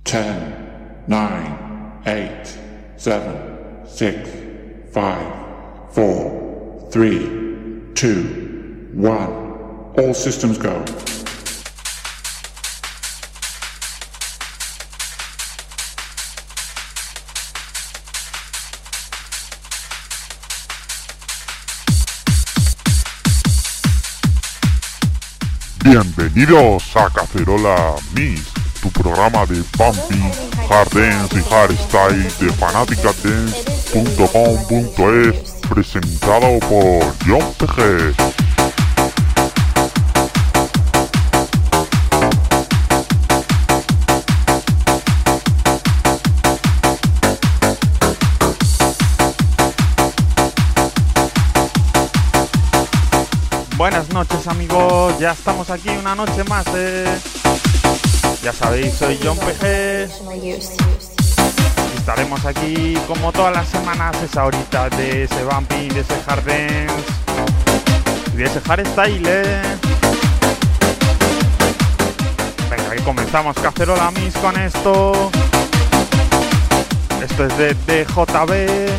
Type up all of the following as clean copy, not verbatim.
10, 9, 8, 7, 6, 5, 4, 3, 2, 1. All systems go. Bienvenidos a Cacerola Mix, tu programa de bumping, hard dance y hardstyle de fanaticadance.com.es, presentado por John PG. Buenas noches amigos, ya estamos aquí una noche más, Ya sabéis, soy John PG. Estaremos aquí como todas las semanas, esa horita de ese bumping, de ese hard dance y de ese hardstyle, Venga, que comenzamos Cacerola Mix con esto. Esto es de DJB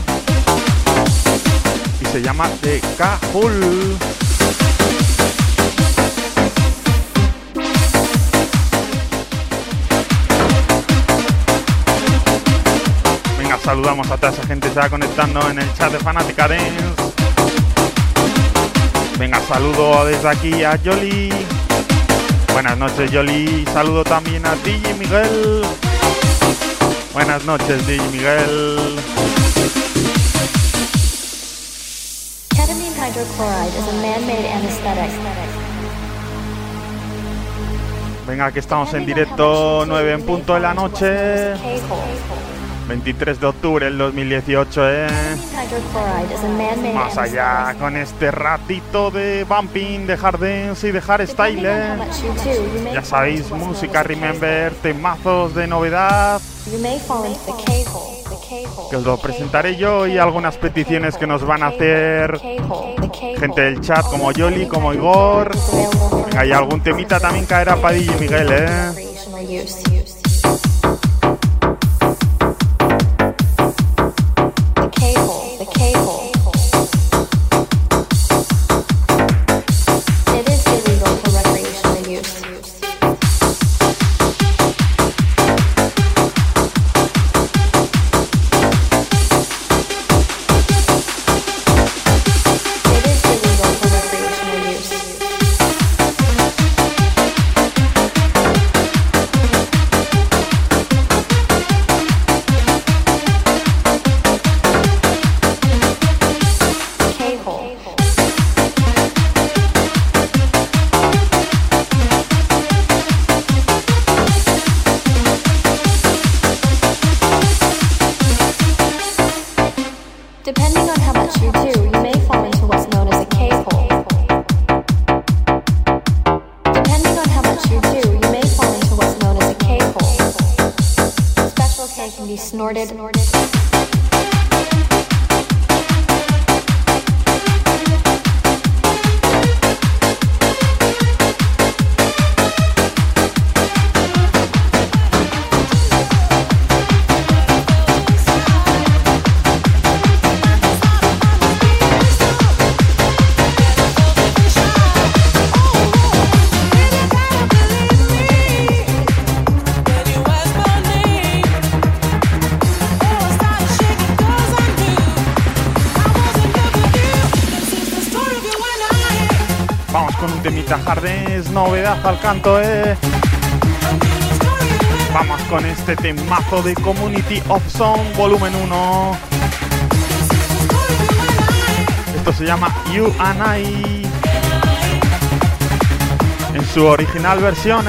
y se llama The Cajul. Saludamos a toda esa gente que se va conectando en el chat de Fanatica Dance. Venga, saludo desde aquí a Yoli. Buenas noches, Yoli. Saludo también a DJ Miguel. Buenas noches, DJ Miguel. Ketamine hydrochloride is a man-made anesthetic. Venga, que estamos en directo, 9 en punto de la noche. 23 de octubre del 2018, Más allá con este ratito de bumping, de hard dance y de hardstyle, Ya sabéis, música remember, temazos de novedad, que os lo presentaré yo, y algunas peticiones que nos van a hacer gente del chat como Yoli, como Igor. Venga, y algún temita también caerá para DJ Miguel, Jardines, novedad al canto, Vamos con este temazo de Community of Song volumen 1. Esto se llama You and I, en su original versión,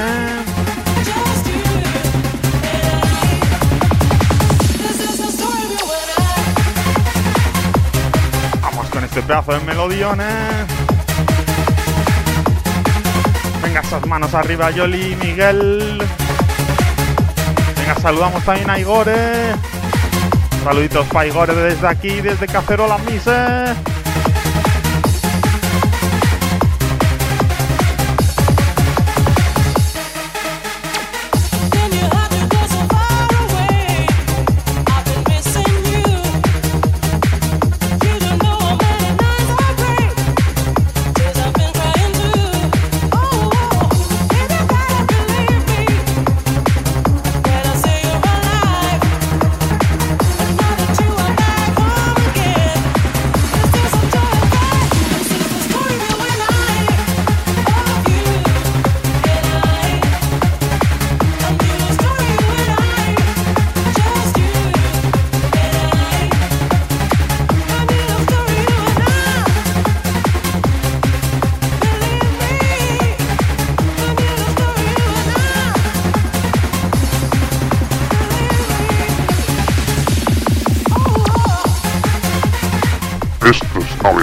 Vamos con este pedazo de melodión, Venga, esas manos arriba, Yoli, Miguel. Venga, saludamos también a Igor, Saluditos para Igor desde aquí, desde Cacerola Mix,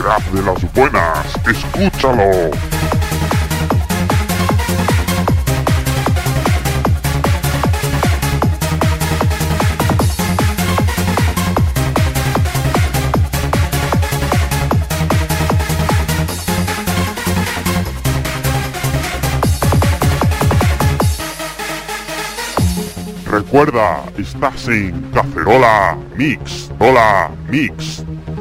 rap de las buenas. ¡Escúchalo! Recuerda, estás en Cacerola Mix. Hola, Mix.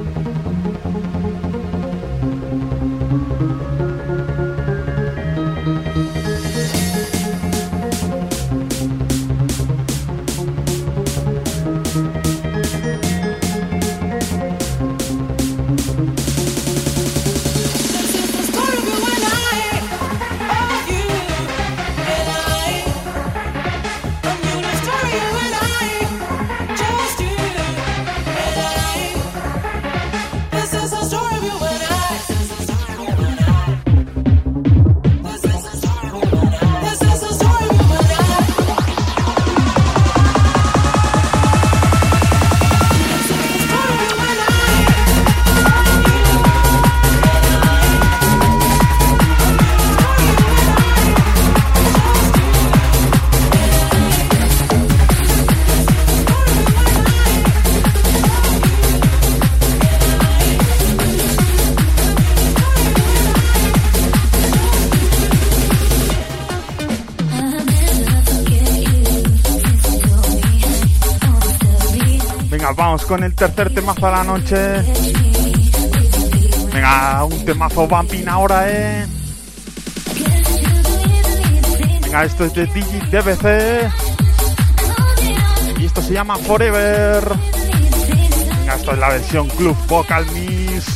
Vamos con el tercer temazo de la noche. Venga, un temazo bumping ahora, Venga, esto es de DBC y esto se llama Forever. Venga, esto es la versión Club Vocal Mix.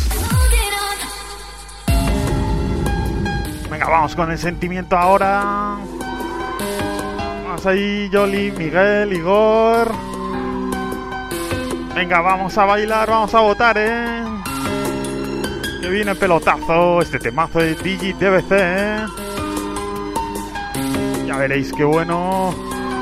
Venga, vamos con el sentimiento ahora. Vamos ahí, Yoli, Miguel, Igor. Venga, vamos a bailar, vamos a votar, Que viene pelotazo, este temazo de DBC, Ya veréis qué bueno.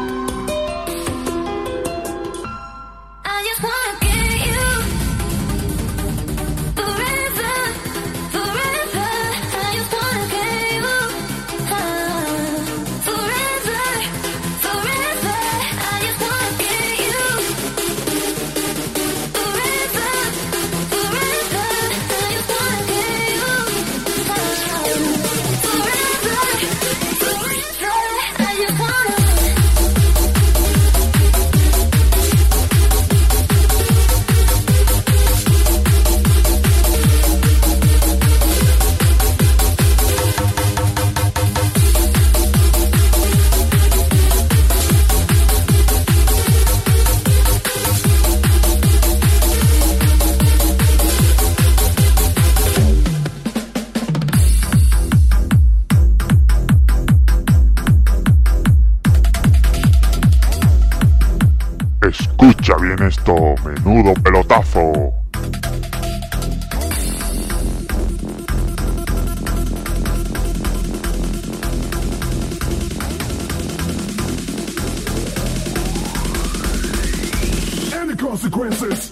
Escucha bien esto, menudo pelotazo. And the consequences.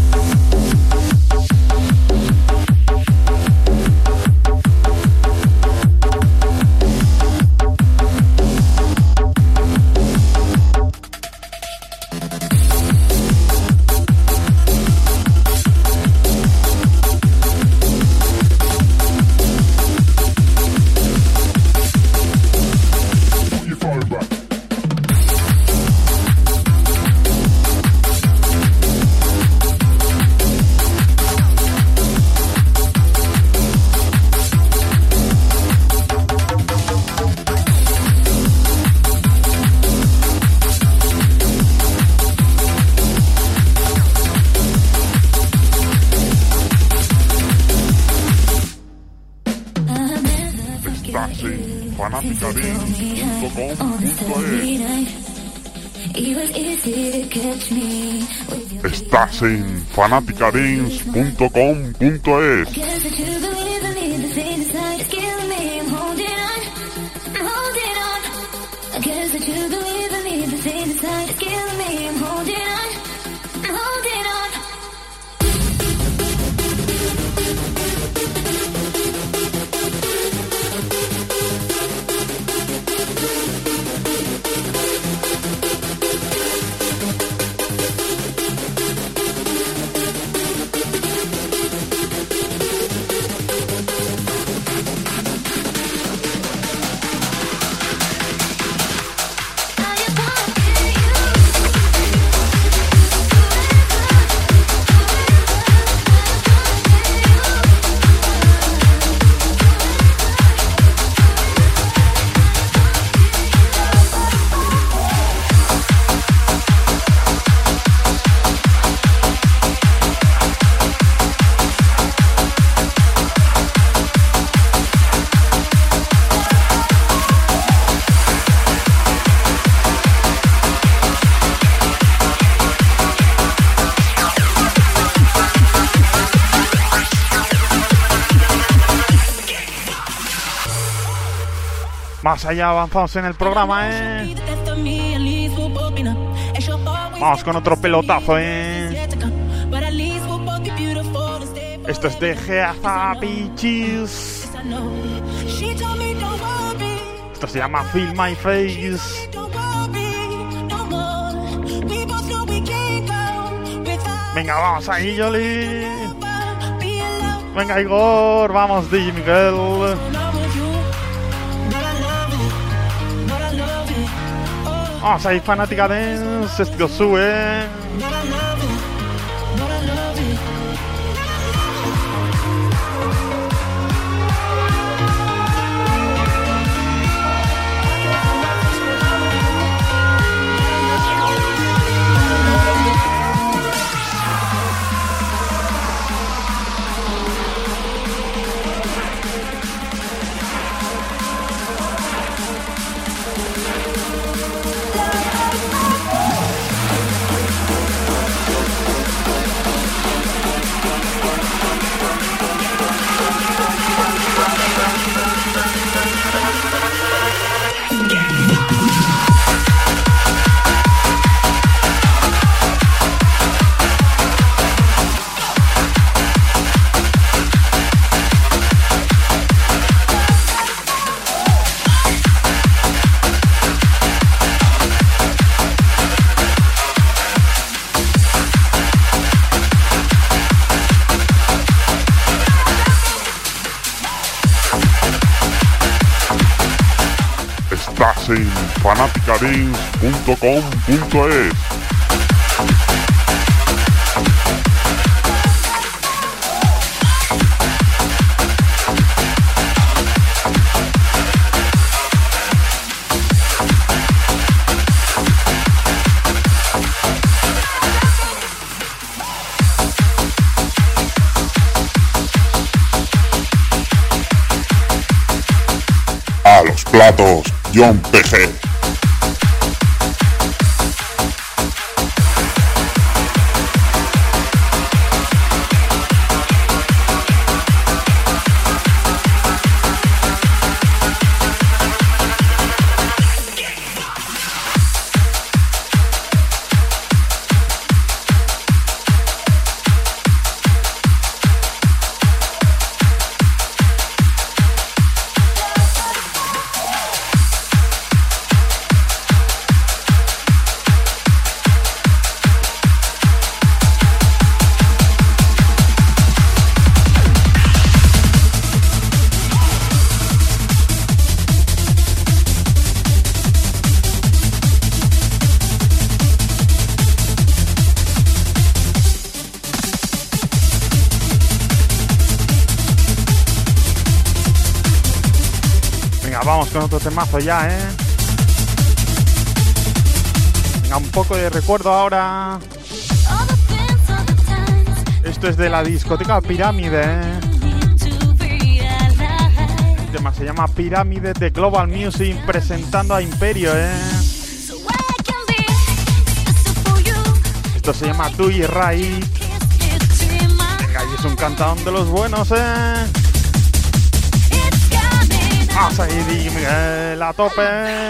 Estás en fanaticadance.com.es. Más allá, avanzamos en el programa, Vamos con otro pelotazo, Esto es de Geaza Peaches. Esto se llama Feel My Face. Venga, vamos ahí, Yoli. Venga, Igor, vamos, DJ Miguel. Vamos ahí, fanática dance, esto sube. Estás en fanaticadance.com.es. A los platos, John PG. Vamos con otro temazo ya, Venga, un poco de recuerdo ahora. Esto es de la discoteca Pirámide, El tema se llama Pirámide de Global Music presentando a Imperio, Esto se llama Do It Right. Venga, y es un cantadón de los buenos, Vamos ahí, Miguel, a tope.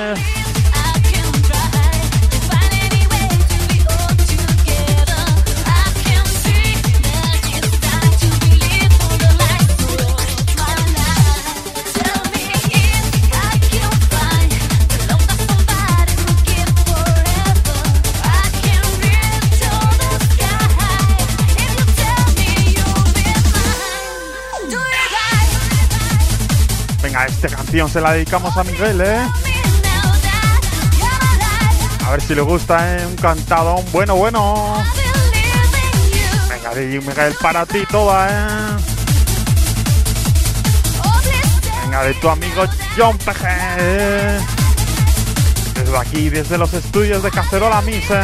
Venga, esta canción se la dedicamos a Miguel, A ver si le gusta, Un cantadón bueno. Venga, DJ Miguel, para ti toda, Venga, de tu amigo John PG. Desde aquí, desde los estudios de Cacerola Misa.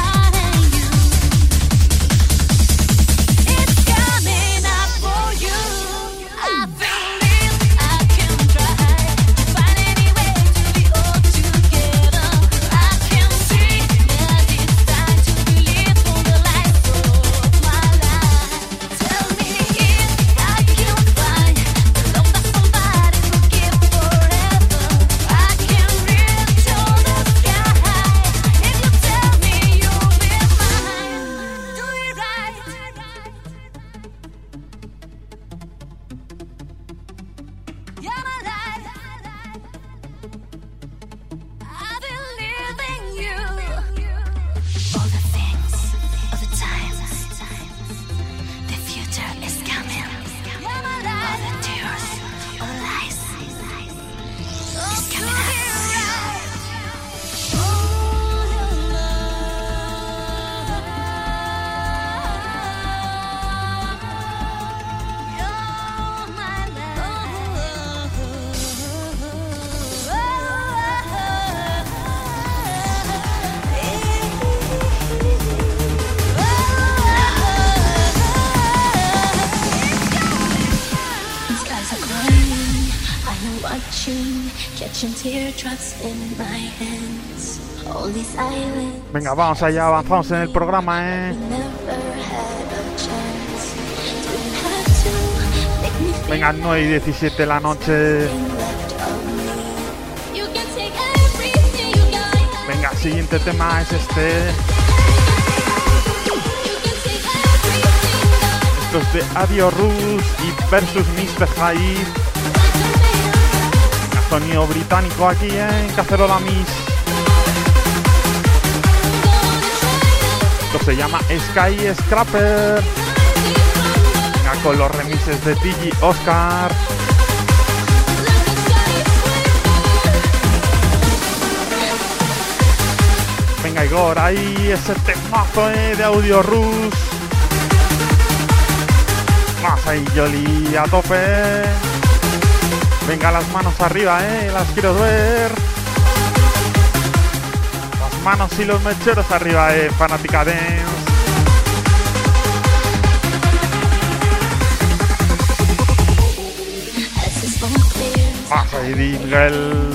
You Venga, vamos allá, avanzamos en el programa, Venga, 9:17 de la noche. Venga, siguiente tema es este. Esto es de Adio Rus y versus Mr. Hyde. Sonido británico aquí, en Cacerola Mix. Esto se llama Sky Scraper. Venga, con los remixes de Digi Oscar. Venga, Igor, ahí ese temazo de Audio Rus. Más ahí, Yoli, a tope. Venga, las manos arriba, las quiero ver. Las manos y los mecheros arriba, Fanática Dance. Más ahí, Miguel.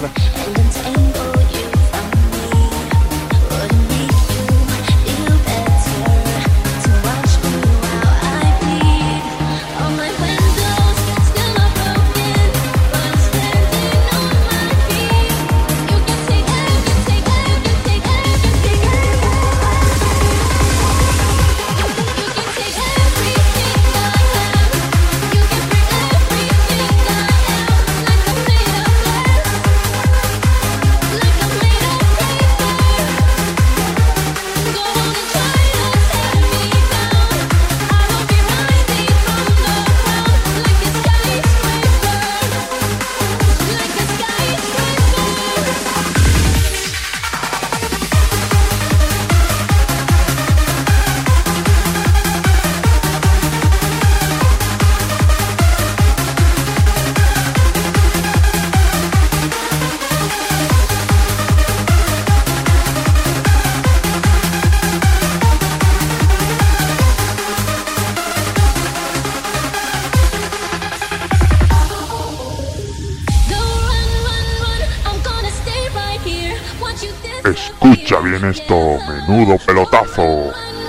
Escucha bien esto, menudo pelotazo.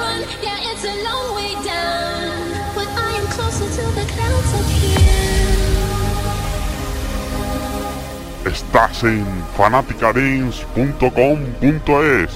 Estás en fanaticadance.com.es.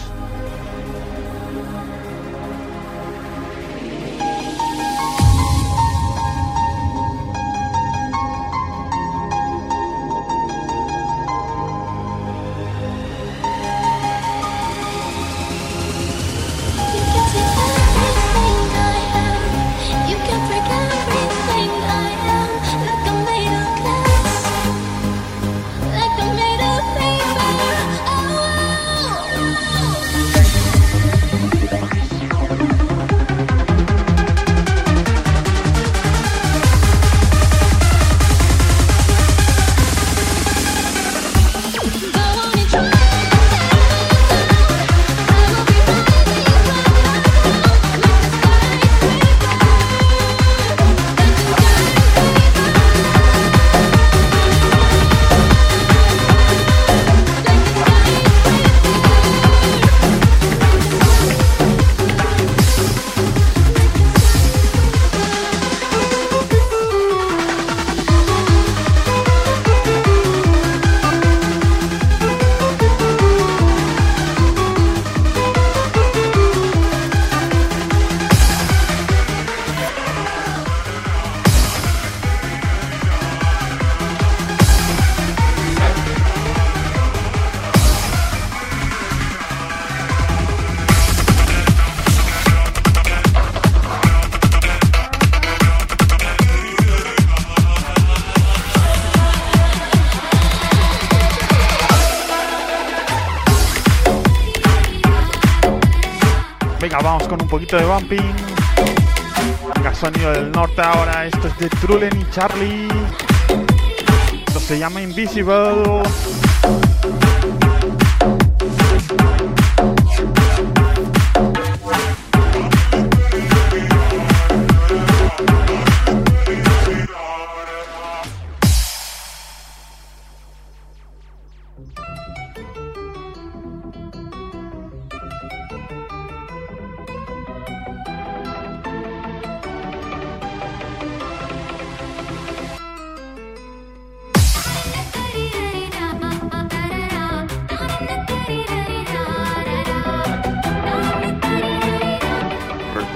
Venga, vamos con un poquito de bumping. Venga, sonido del norte ahora. Esto es de Trulen y Charlie. Esto se llama Invisible.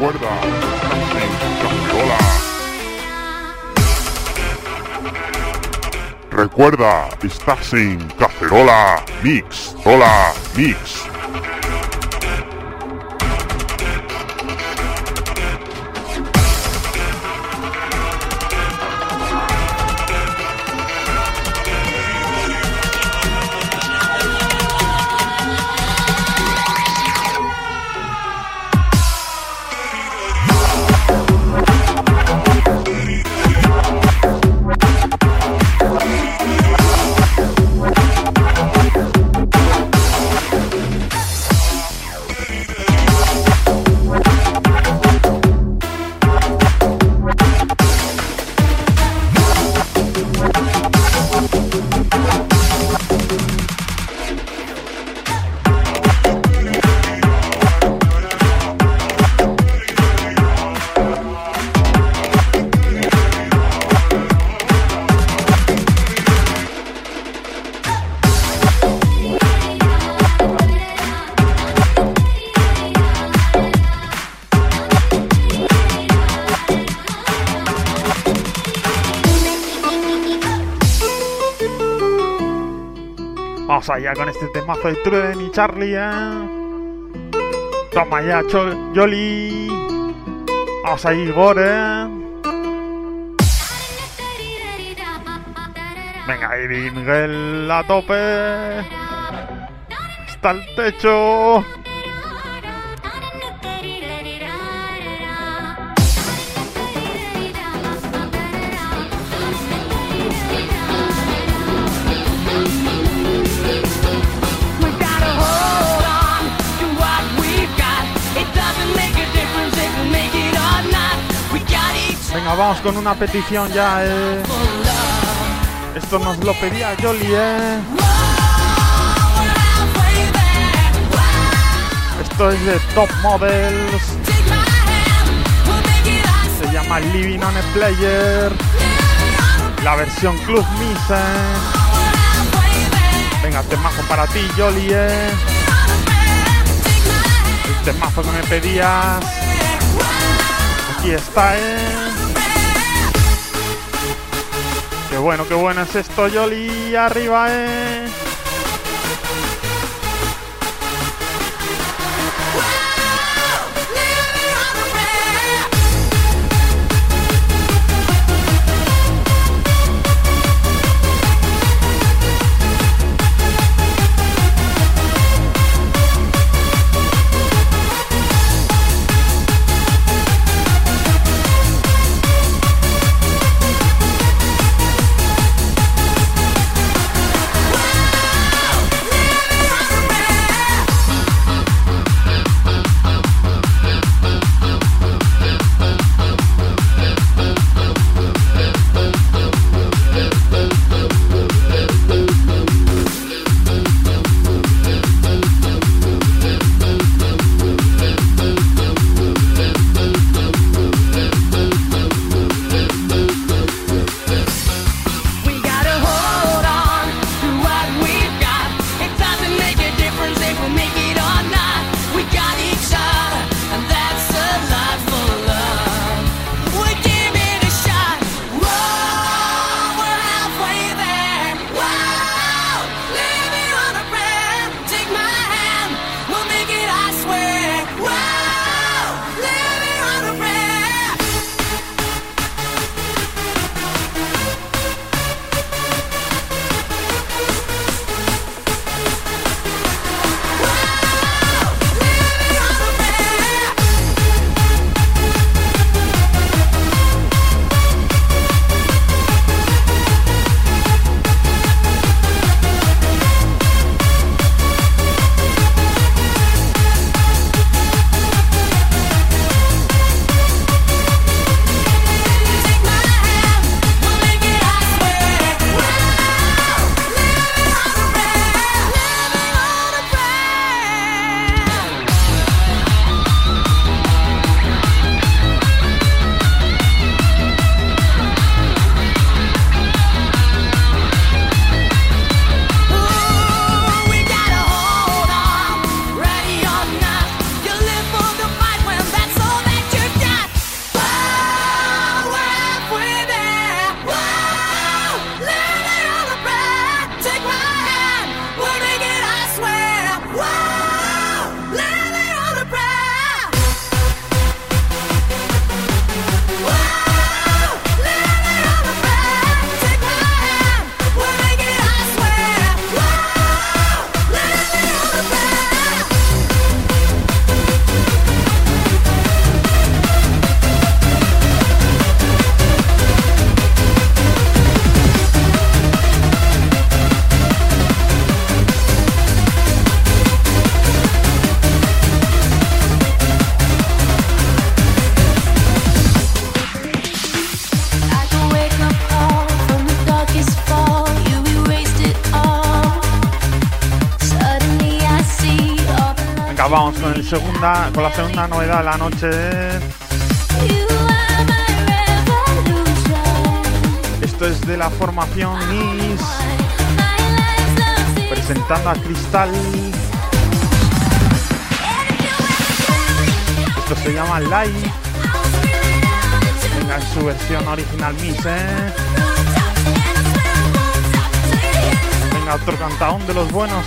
Recuerda, estás en Cacerola. Recuerda, estás en Cacerola Mix. Hola, Mix. Vamos allá con este temazo de Truden y Charlie, Toma ya, Yoli. Vamos ahí, Igor, Venga, ahí, Miguel, a tope. Hasta el techo. Venga, vamos con una petición ya, Esto nos lo pedía Yoli, Esto es de Top Models. Se llama Living on a Player. La versión Club Misa. Venga, temazo para ti, Yoli, El temazo que me pedías. Aquí está, Qué bueno es esto, Yoli, arriba, Acabamos con la segunda novedad de la noche. Esto es de la formación Nis, presentando a Cristal. Esto se llama Live. Venga, en su versión original Miss, Venga, otro cantaón de los buenos,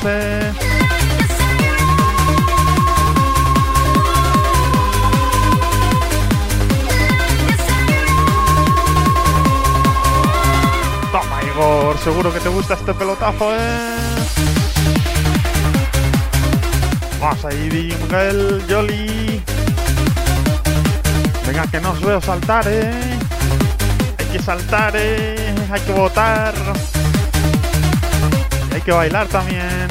Toma, Igor, seguro que te gusta este pelotazo, Vamos ahí, Miguel, Jolly. Venga, que no os veo saltar, Hay que saltar, hay que votar. Y hay que bailar también.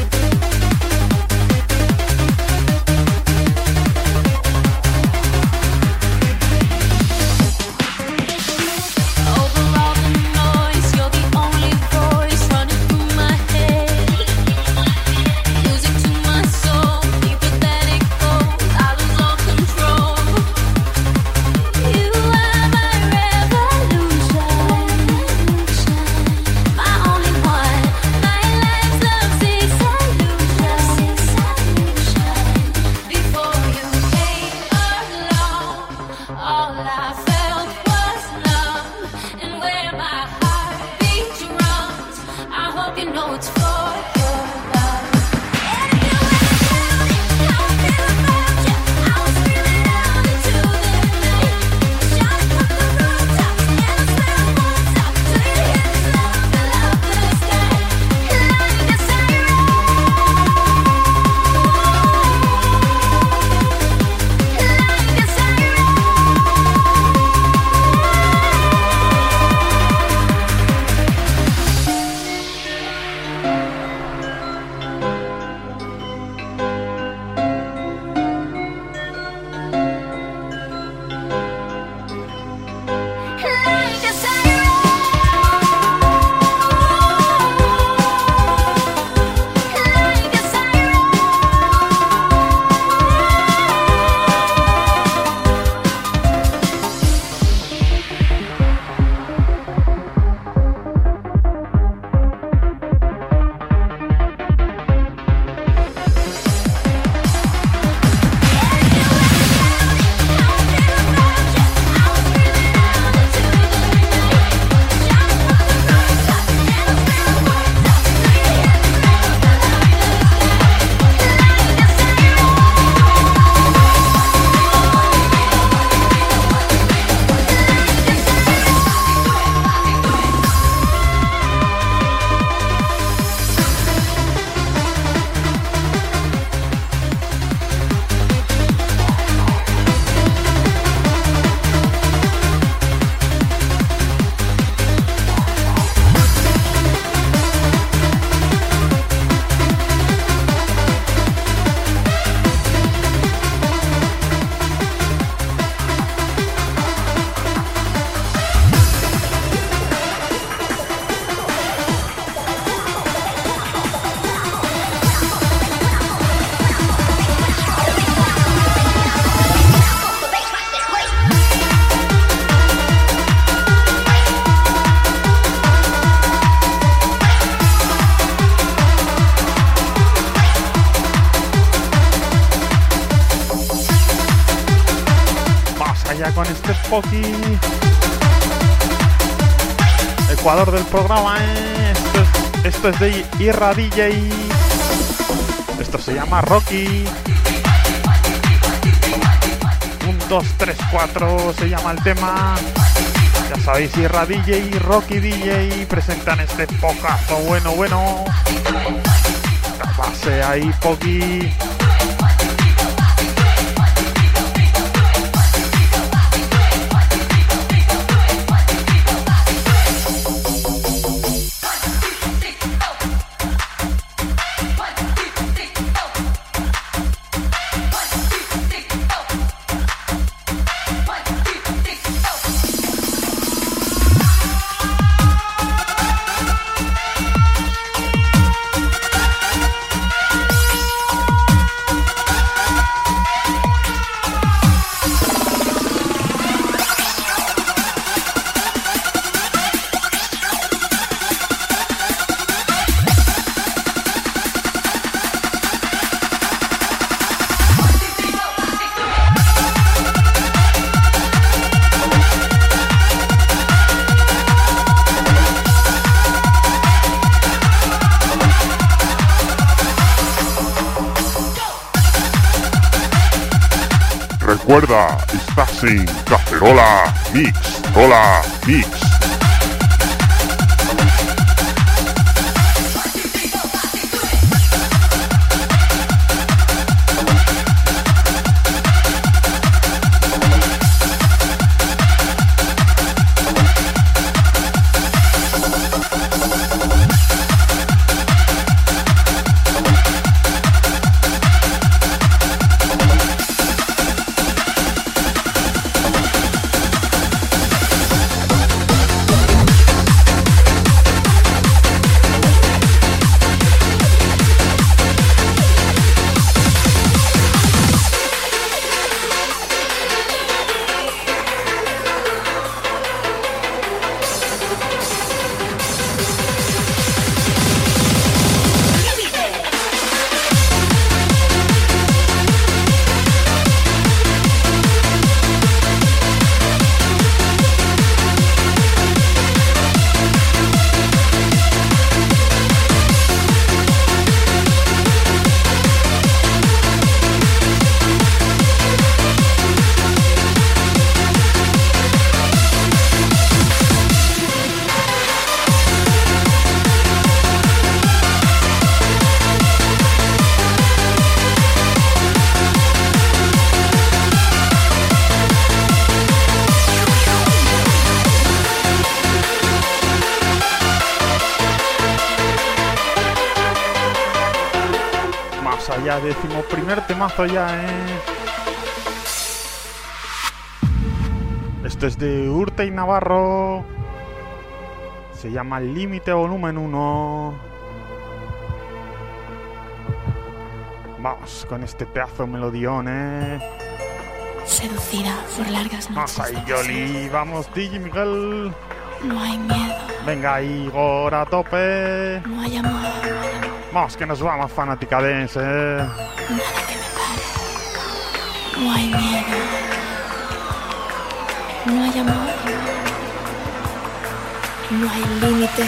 Con este Poki, Ecuador del programa, esto es de Irra DJ. Esto se llama Rocky. 1, 2, 3, 4 se llama el tema. Ya sabéis, Irra DJ y Rocky DJ presentan este pocazo bueno. La base ahí, Poki. Recuerda, estás en Cacerola Mix, Rola Mix. Ya decimoprimer temazo ya, Esto es de Urte y Navarro. Se llama Límite Volumen 1. Vamos con este pedazo de melodión, Seducida por largas noches. Vamos ahí, Yoli. Vamos, DJ Miguel. No hay miedo. Venga, Igor, a tope. No hay amor. Vamos, que nos vamos, fanática dance, Nada que me pare. No hay miedo. No hay amor. No hay límite.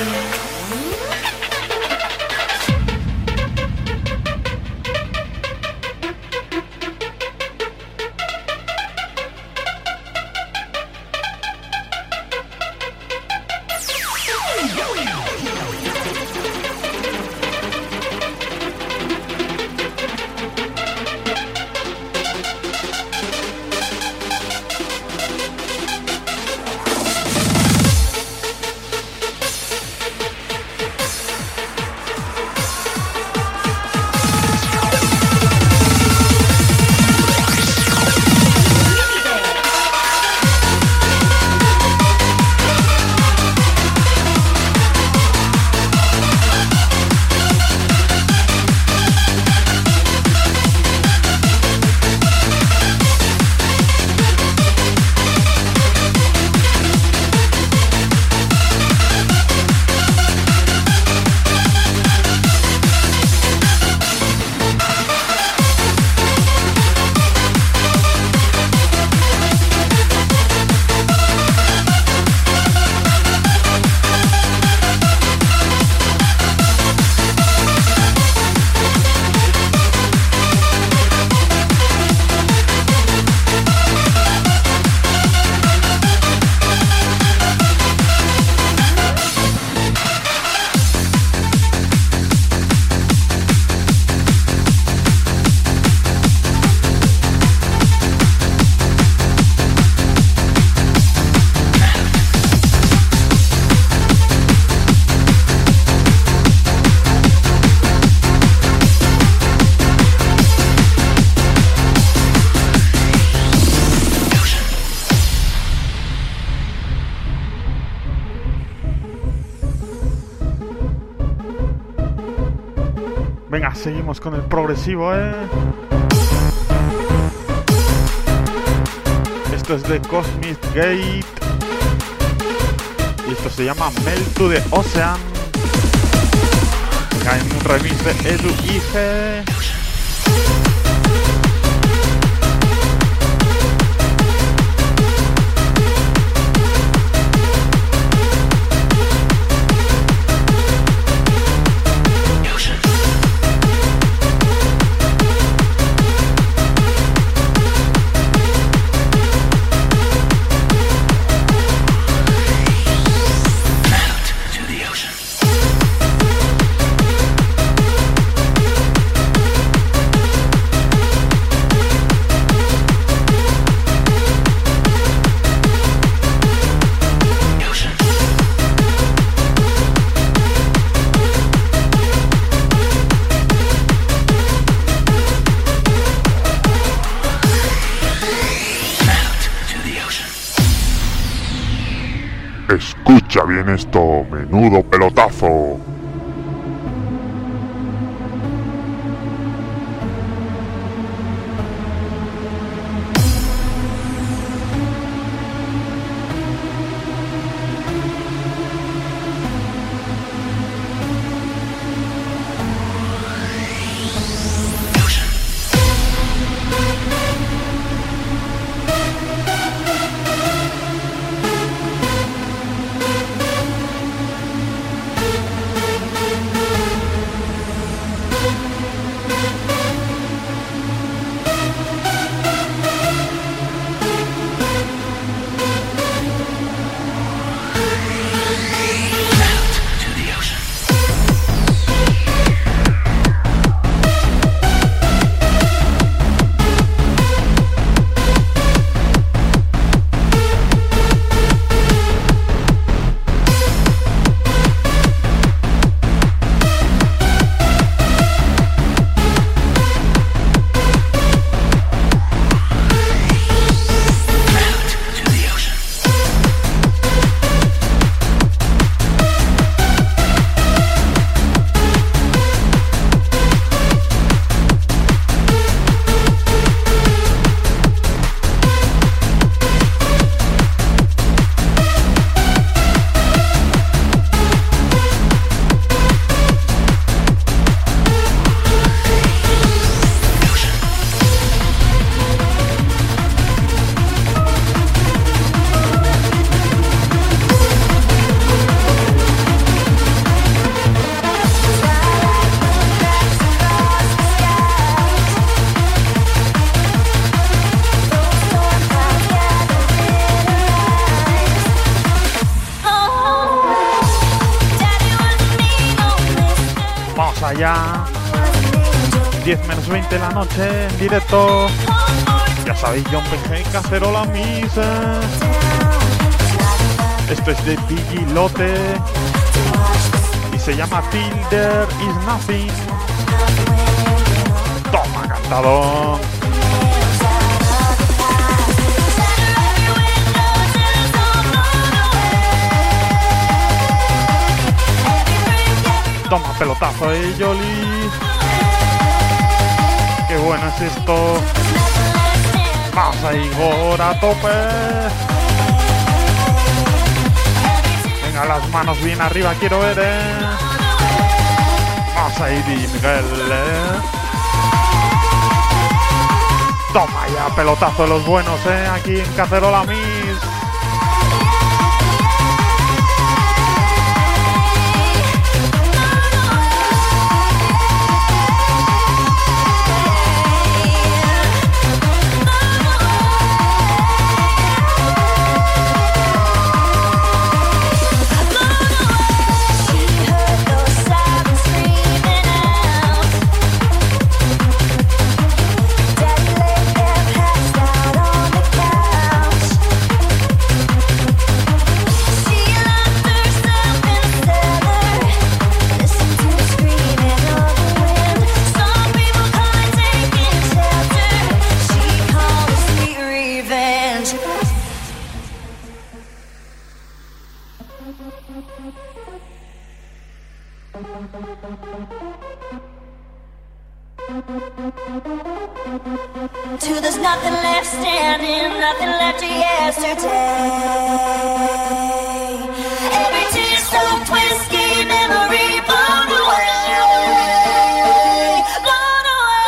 Venga, seguimos con el progresivo, Esto es de Cosmic Gate y esto se llama Melt to the Ocean. Venga, en un remix de Edu Ige. Escucha bien esto, menudo pelotazo. Ya 10 menos 20 de la noche en directo. Ya sabéis, John PG, Cacerola Misa. Esto es de Piggy Lotte y se llama Till There Is Nothing. Toma, cantado. Toma pelotazo de Yoli. Qué bueno es esto. Vamos a Igor a tope. Venga, las manos bien arriba, quiero ver, Vamos a ir, Miguel, Toma ya, pelotazo de los buenos, aquí en Cacerola Miss. Till there's nothing left standing, nothing left of yesterday. Every tear soaked whiskey memory blown away. Blown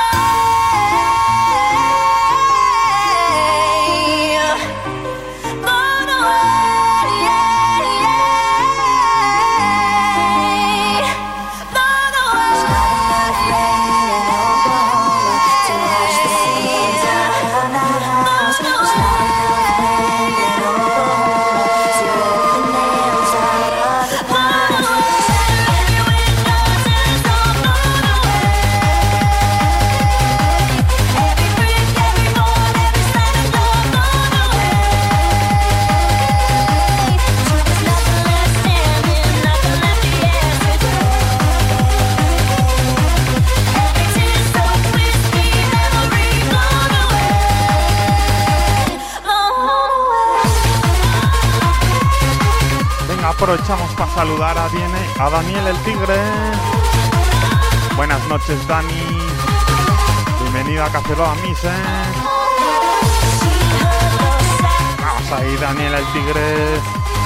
away. Blown away. Blown away. Blown away. aprovechamos para saludar a Daniel el Tigre. Buenas noches, Dani. Bienvenido a Cacerola Miss, Vamos ahí, Daniel el Tigre.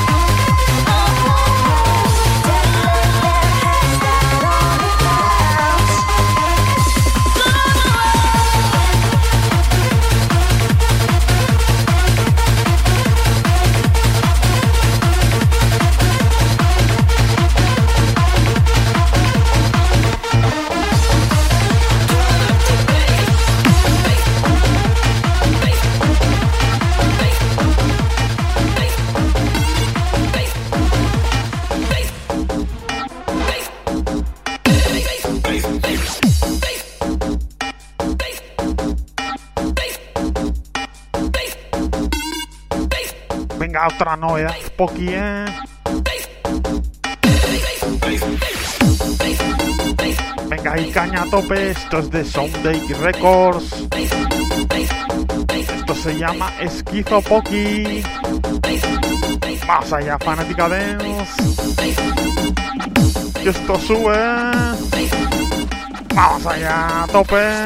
Venga, otra novedad, Poki, Venga, ahí caña a tope. Esto es de Someday Records. Esto se llama Esquizo Poki. Vamos allá, fanática dance. Y esto sube. Vamos allá, a tope.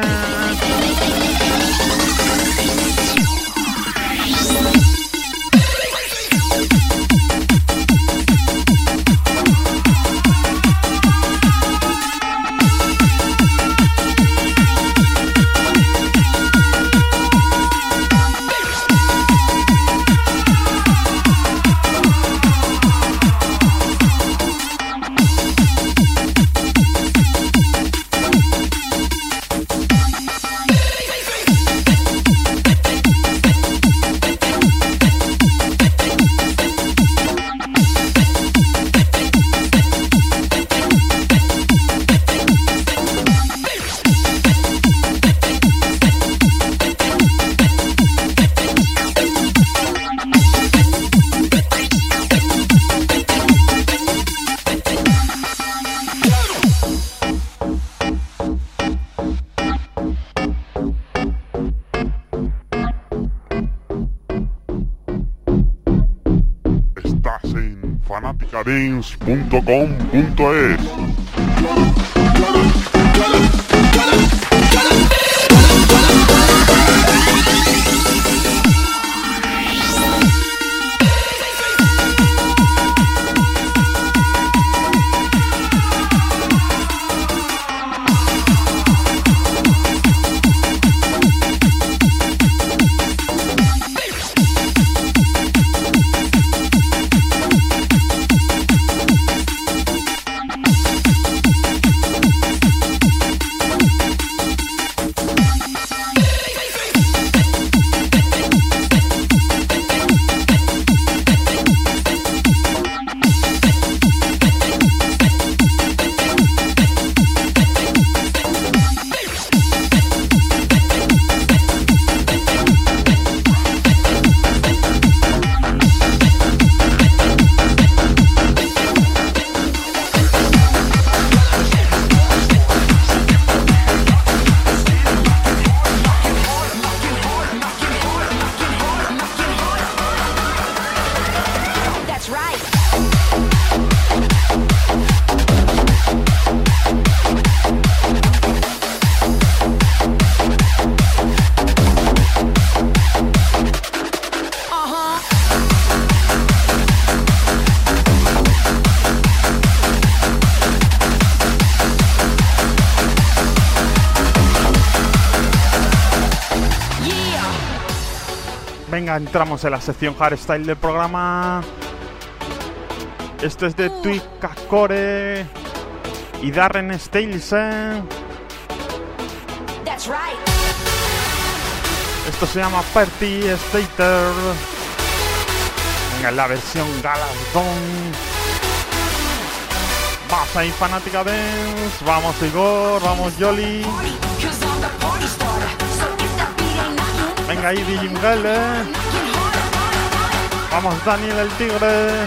Dance.com.es. Venga, entramos en la sección hardstyle del programa. Esto es de Twig Kakore y Darren Stilson. Esto se llama Party Stater. Venga, en la versión Galasdon. Vamos ahí, fanática dance. Vamos Igor, vamos Yoli. Venga ahí, Dijingale. Vamos Daniel el Tigre.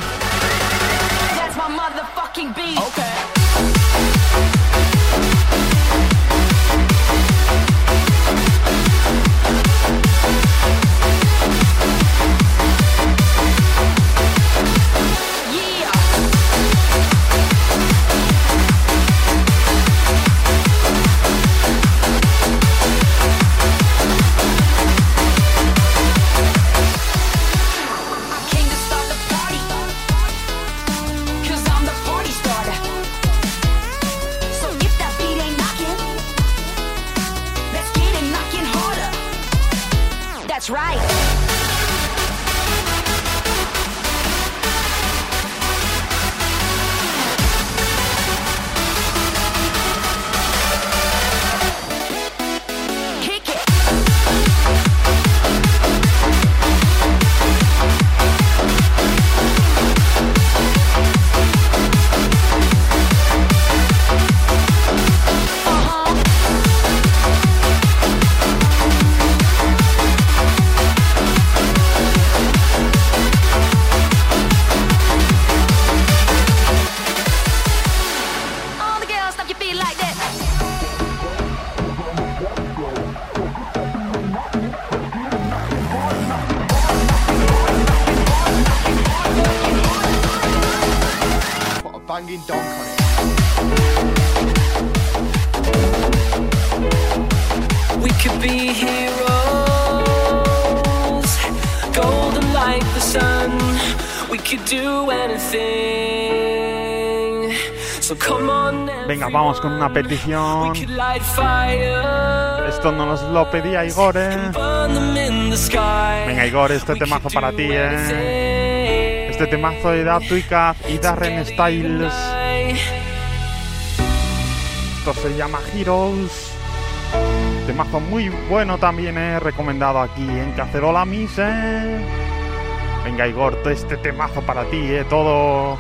Yeah. That's right. Banging donk on it. We could be heroes, golden like the sun. We could do anything. So come on. Venga, vamos con una petición. Esto no nos lo pedía Igor, Venga, Igor, este temazo para ti, Este temazo de Datu y Kaz y Darren Styles. Esto se llama Heroes. Temazo muy bueno también, recomendado aquí en Cacerola Mix, Venga, Igor, este temazo para ti, todo.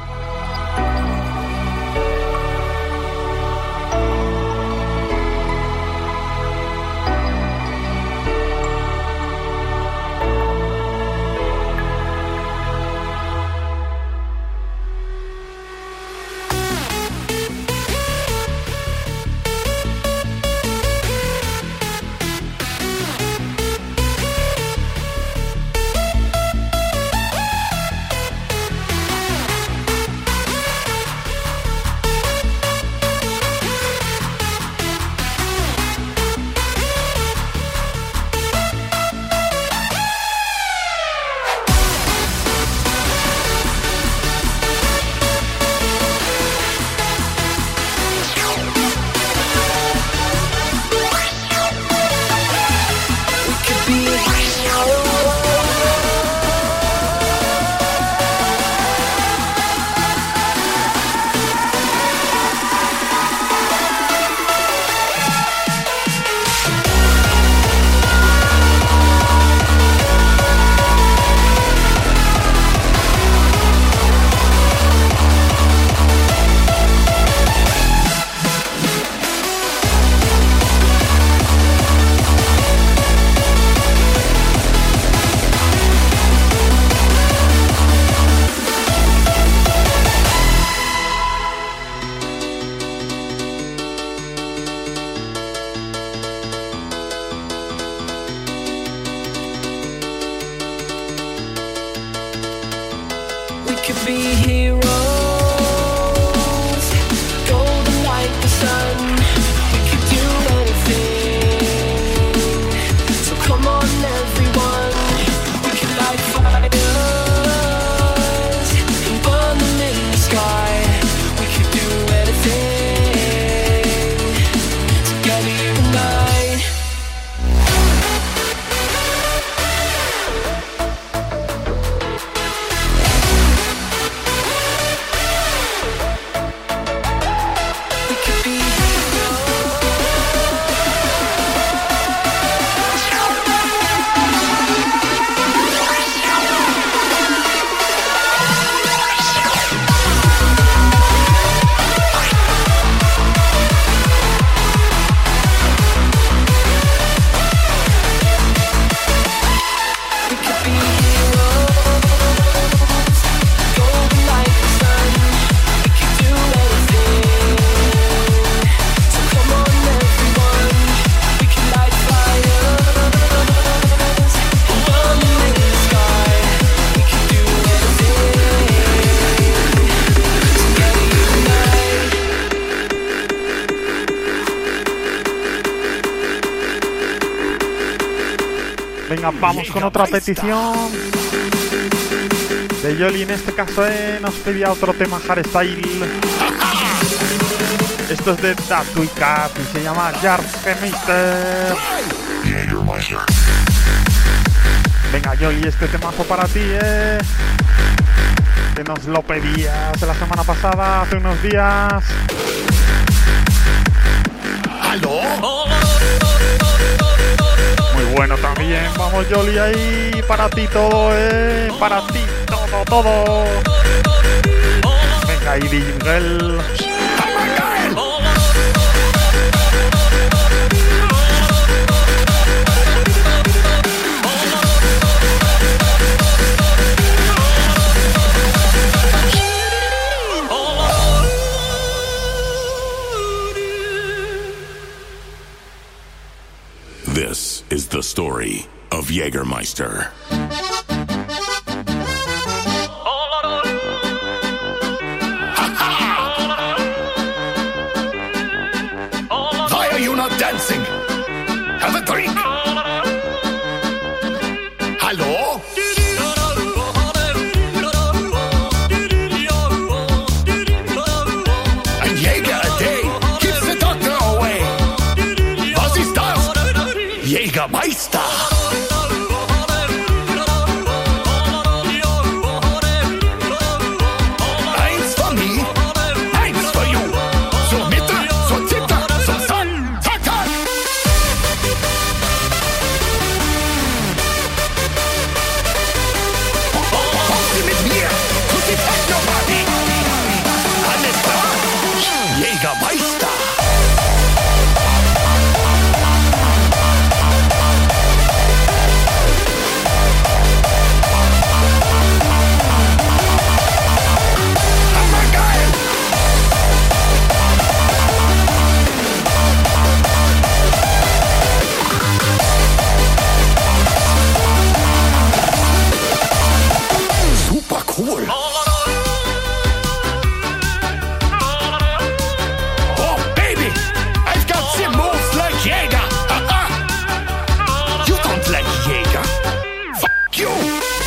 Venga, vamos con otra petición de Yoli. En este caso nos pedía otro tema hardstyle. Esto es de Datu y Kaz y se llama Jar's Mister. Venga, Yoli, este temazo para ti, que nos lo pedías la semana pasada, hace unos días. ¿Aló? Muy bueno también, vamos Yoli ahí, para ti todo, para ti todo. Venga ahí, Miguel. This is the story of Jägermeister. Why are you not dancing? Have a drink. Hallo? Ein Jäger a day keeps the doctor away. Was ist das? Jägermeister. Eins for me, eins for you. Zur Mitte, zur Zither, zum Sun. Tak, tak. Kommen Sie mit mir zu die Techno-Party. Alles klar? Jägermeister. Super cool. Oh, baby, I've got some moves like Jäger. You don't like Jäger. Fuck you.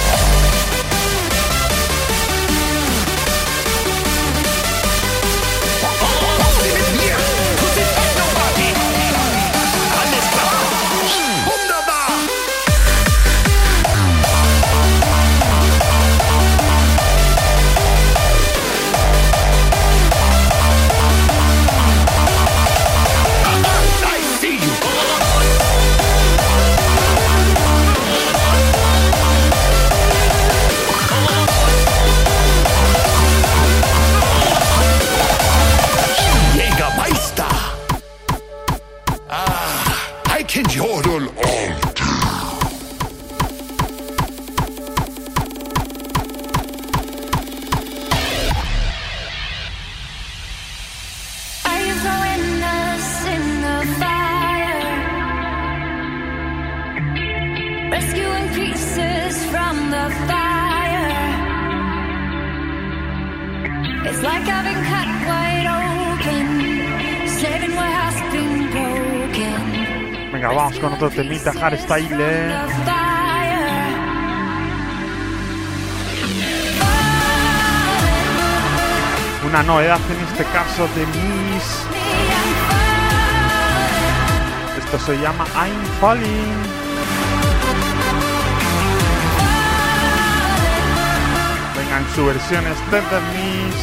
Kommen Sie mit mir zu die Techno-Party. Alles klar? Wunderbar. I see you. Jägermeister. I can yodel all. Are you throwing us in the fire? Rescuing pieces from the fire. It's like I've been cut wide open, saving what has been broken. Venga, vamos con otro temita hardstyle, The fire. Una novedad en este caso de Miss. Esto se llama I'm Falling. Venga, en su versión extended Miss.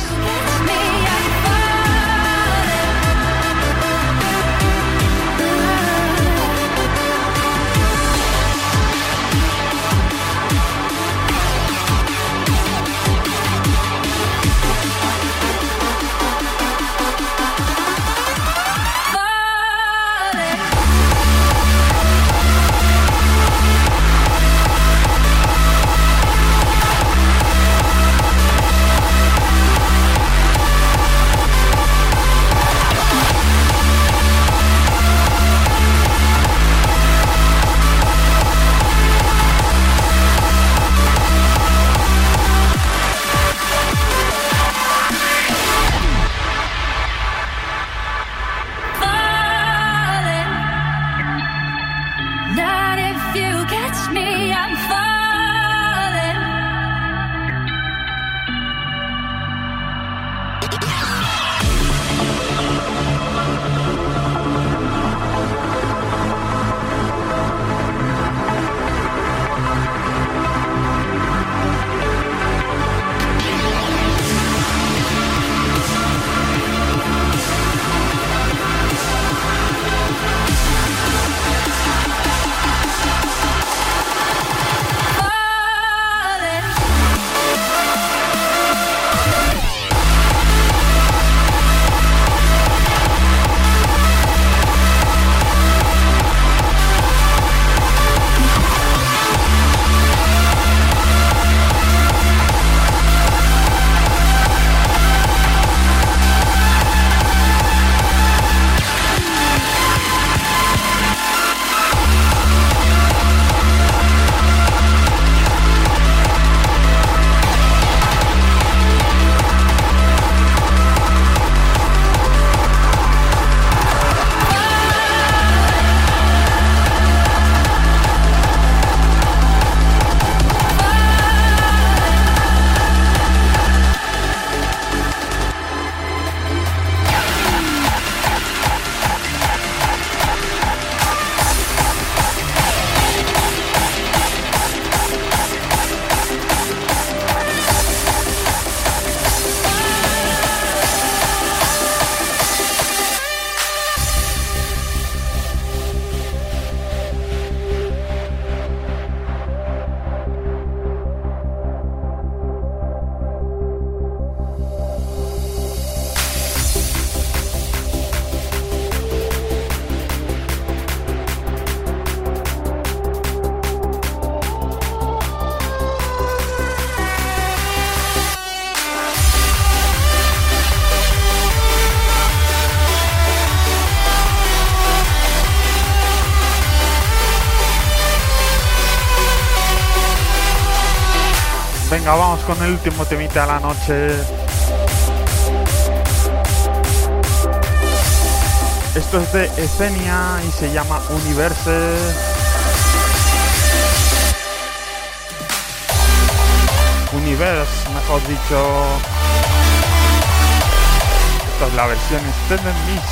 Venga, vamos con el último temita de la noche. Esto es de Esenia y se llama Universe. Universe, mejor dicho. Esta es la versión Extended Mix,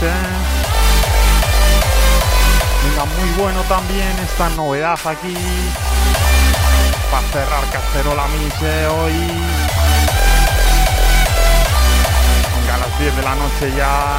Venga, muy bueno también esta novedad aquí para cerrar Cacerola Mix hoy. Venga, a las 10 de la noche ya.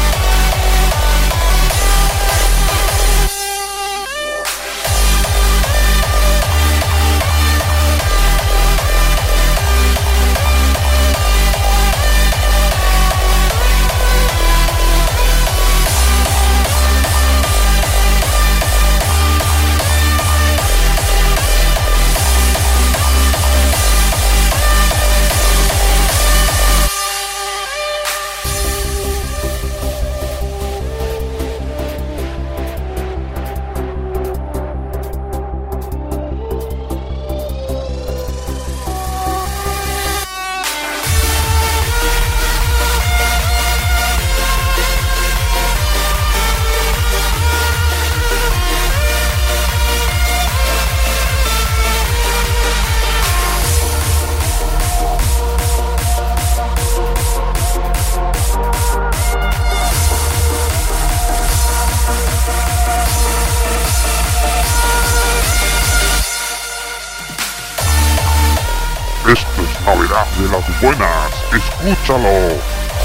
Esto es novedad de las buenas, escúchalo.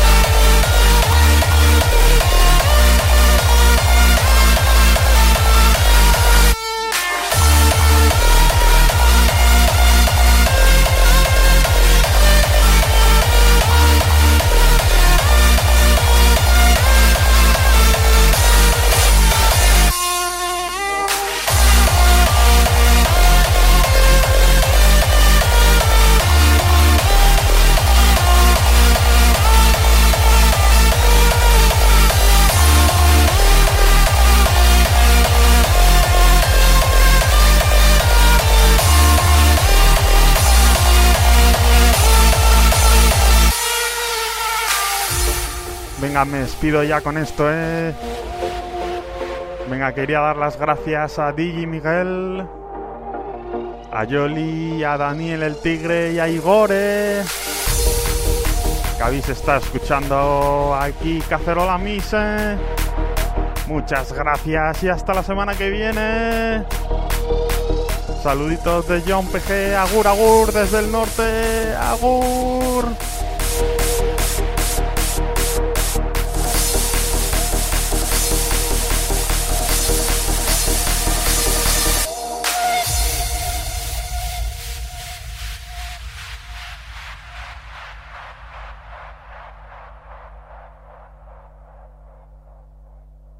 Venga, me despido ya con esto, Venga, quería dar las gracias a Digi Miguel, a Yoli, a Daniel el Tigre y a Igore, que habéis estado escuchando aquí Cacerola Mix, Muchas gracias y hasta la semana que viene. Saluditos de John PG, agur agur desde el norte, agur.